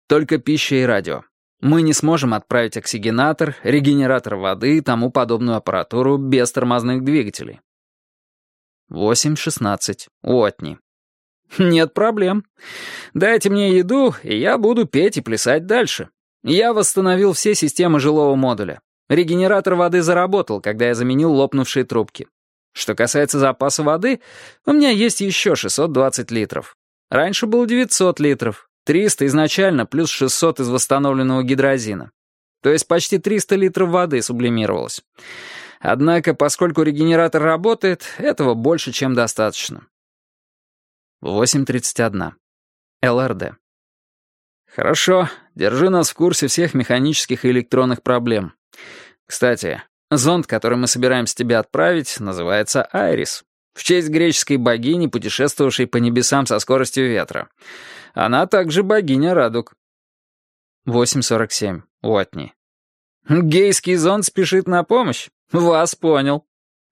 Только пища и радио. Мы не сможем отправить оксигенатор, регенератор воды и тому подобную аппаратуру без тормозных двигателей. 8:16. Уотни. Нет проблем. Дайте мне еду, и я буду петь и плясать дальше. Я восстановил все системы жилого модуля. Регенератор воды заработал, когда я заменил лопнувшие трубки. Что касается запаса воды, у меня есть еще 620 литров. Раньше было 900 литров. 300 изначально, плюс 600 из восстановленного гидрозина. То есть почти 300 литров воды сублимировалось. Однако, поскольку регенератор работает, этого больше, чем достаточно. 8:31. ЛРД. Хорошо, держи нас в курсе всех механических и электронных проблем. Кстати, зонд, который мы собираемся тебе отправить, называется «Айрис», в честь греческой богини, путешествовавшей по небесам со скоростью ветра. Она также богиня радуг. 8:47. Уотни. Гейский зонд спешит на помощь? Вас понял.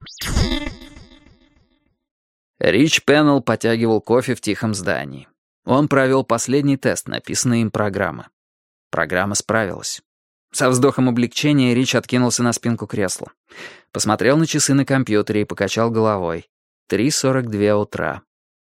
Рич Пеннелл потягивал кофе в тихом здании. Он провел последний тест написанной им программы. Программа справилась. Со вздохом облегчения Рич откинулся на спинку кресла. Посмотрел на часы на компьютере и покачал головой. 3:42 утра.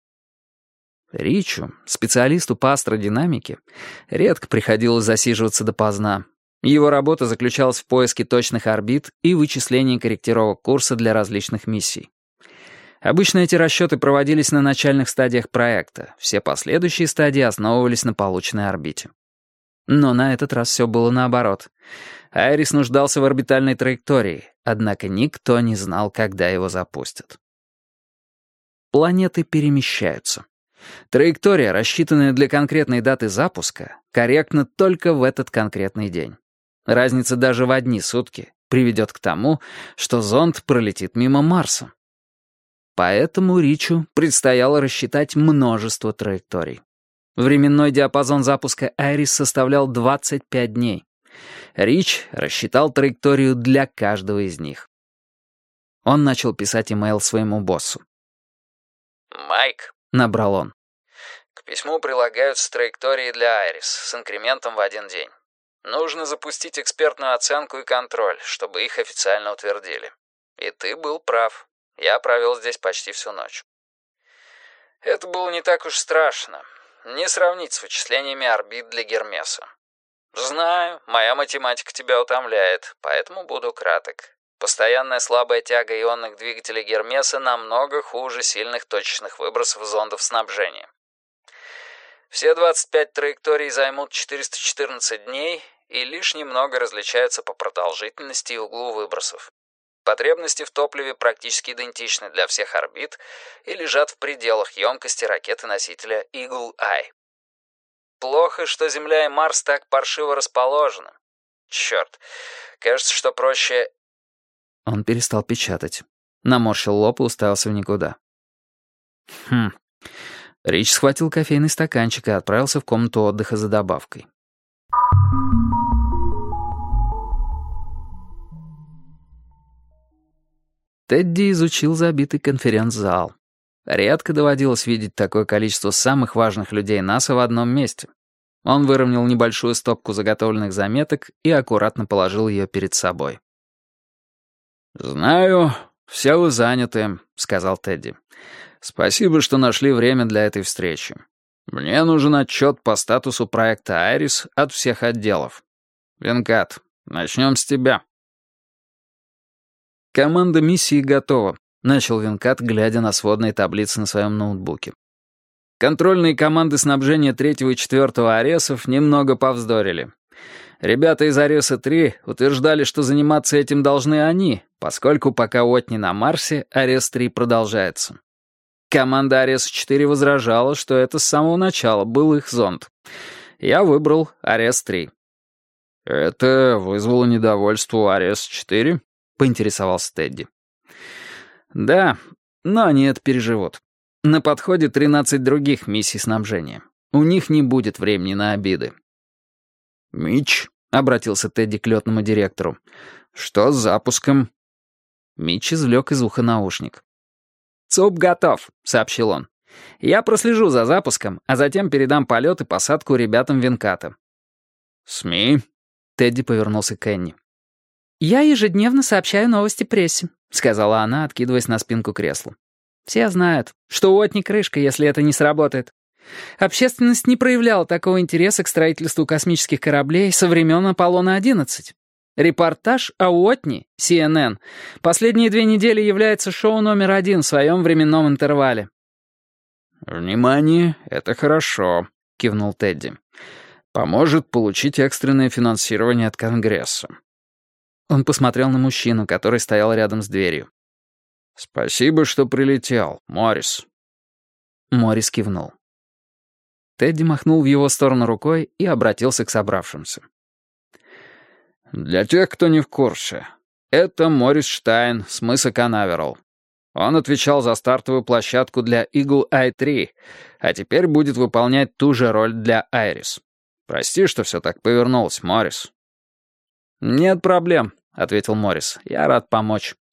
Ричу, специалисту по астродинамике, редко приходилось засиживаться допоздна. Его работа заключалась в поиске точных орбит и вычислении корректировок курса для различных миссий. Обычно эти расчеты проводились на начальных стадиях проекта, все последующие стадии основывались на полученной орбите. Но на этот раз все было наоборот. Айрис нуждался в орбитальной траектории, однако никто не знал, когда его запустят. Планеты перемещаются. Траектория, рассчитанная для конкретной даты запуска, корректна только в этот конкретный день. Разница даже в одни сутки приведет к тому, что зонд пролетит мимо Марса. Поэтому Ричу предстояло рассчитать множество траекторий. Временной диапазон запуска Айрис составлял 25 дней. Рич рассчитал траекторию для каждого из них. Он начал писать имейл своему боссу. «Майк», — набрал он. «к письму прилагаются траектории для Айрис с инкрементом в 1 день. Нужно запустить экспертную оценку и контроль, чтобы их официально утвердили. И ты был прав. Я провел здесь почти всю ночь. Это было не так уж страшно. Не сравнить с вычислениями орбит для Гермеса. Знаю, моя математика тебя утомляет, поэтому буду краток. Постоянная слабая тяга ионных двигателей Гермеса намного хуже сильных точечных выбросов зондов снабжения. Все 25 траекторий займут 414 дней и лишь немного различаются по продолжительности и углу выбросов. Потребности в топливе практически идентичны для всех орбит и лежат в пределах емкости ракеты-носителя Eagle Eye. Плохо, что Земля и Марс так паршиво расположены. Черт, кажется, что проще... Он перестал печатать. Наморщил лоб и уставился в никуда. Рич схватил кофейный стаканчик и отправился в комнату отдыха за добавкой. Тедди изучил забитый конференц-зал. Редко доводилось видеть такое количество самых важных людей НАСА в одном месте. Он выровнял небольшую стопку заготовленных заметок и аккуратно положил ее перед собой. «Знаю, все вы заняты», — сказал Тедди. «Спасибо, что нашли время для этой встречи. Мне нужен отчет по статусу проекта «Айрис» от всех отделов. Венкат, начнем с тебя». «Команда миссии готова», — начал Венкат, глядя на сводные таблицы на своем ноутбуке. Контрольные команды снабжения 3 и 4 Аресов немного повздорили. Ребята из Ареса-3 утверждали, что заниматься этим должны они, поскольку пока Уотни на Марсе, Арес-3 продолжается. Команда Ареса-4 возражала, что это с самого начала был их зонд. Я выбрал Арес-3. «Это вызвало недовольство у Арес-4?» — поинтересовался Тедди. «Да, но они это переживут. На подходе 13 других миссий снабжения. У них не будет времени на обиды». «Митч», — обратился Тедди к летному директору, — «что с запуском?» Митч извлек из уха наушник. «ЦУП готов», — сообщил он. «Я прослежу за запуском, а затем передам полет и посадку ребятам Венката. СМИ?» Тедди повернулся к Энни. «Я ежедневно сообщаю новости прессе», — сказала она, откидываясь на спинку кресла. «Все знают, что Уотни крышка, если это не сработает. Общественность не проявляла такого интереса к строительству космических кораблей со времен Аполлона-11. Репортаж о Уотни, CNN, последние 2 недели является шоу номер 1 в своем временном интервале». «Внимание, это хорошо», — кивнул Тедди. «Поможет получить экстренное финансирование от Конгресса». Он посмотрел на мужчину, который стоял рядом с дверью. «Спасибо, что прилетел, Моррис». Моррис кивнул. Тедди махнул в его сторону рукой и обратился к собравшимся. «Для тех, кто не в курсе, это Моррис Штайн с мыса Канаверал. Он отвечал за стартовую площадку для Eagle Eye 3, а теперь будет выполнять ту же роль для Айрис. Прости, что все так повернулось, Моррис». «Нет проблем», — ответил Моррис. «Я рад помочь».